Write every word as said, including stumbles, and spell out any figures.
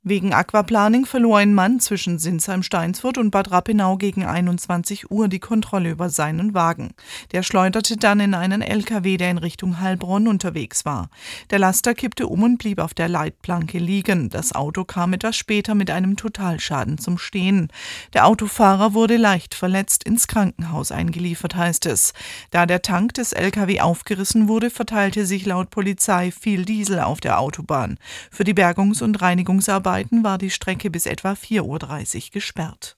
Wegen Aquaplaning verlor ein Mann zwischen Sinsheim-Steinsfurt und Bad Rappenau gegen einundzwanzig Uhr die Kontrolle über seinen Wagen. Der schleuderte dann in einen L K W, der in Richtung Heilbronn unterwegs war. Der Laster kippte um und blieb auf der Leitplanke liegen. Das Auto kam etwas später mit einem Totalschaden zum Stehen. Der Autofahrer wurde leicht verletzt ins Krankenhaus eingeliefert, heißt es. Da der Tank des L K W aufgerissen wurde, verteilte sich laut Polizei viel Diesel auf der Autobahn. Für die Bergungs- und Reinigungsarbeiten war die Strecke bis etwa vier Uhr dreißig gesperrt.